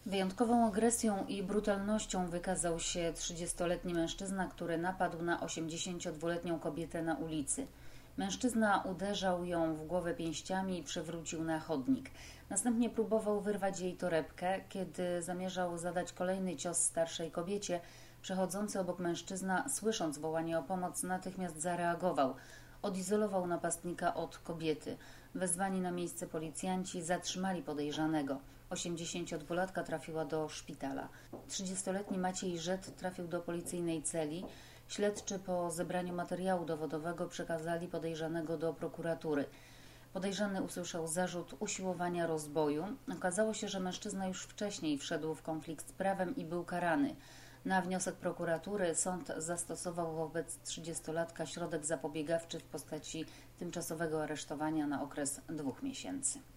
Wyjątkową agresją i brutalnością wykazał się 30-letni mężczyzna, który napadł na 82-letnią kobietę na ulicy. Mężczyzna uderzał ją w głowę pięściami i przewrócił na chodnik. Następnie próbował wyrwać jej torebkę. Kiedy zamierzał zadać kolejny cios starszej kobiecie, przechodzący obok mężczyzna, słysząc wołanie o pomoc, natychmiast zareagował. Odizolował napastnika od kobiety. Wezwani na miejsce policjanci zatrzymali podejrzanego. 82-latka trafiła do szpitala. 30-letni Maciej Żet trafił do policyjnej celi. Śledczy po zebraniu materiału dowodowego przekazali podejrzanego do prokuratury. Podejrzany usłyszał zarzut usiłowania rozboju. Okazało się, że mężczyzna już wcześniej wszedł w konflikt z prawem i był karany. Na wniosek prokuratury sąd zastosował wobec 30-latka środek zapobiegawczy w postaci tymczasowego aresztowania na okres 2 miesięcy.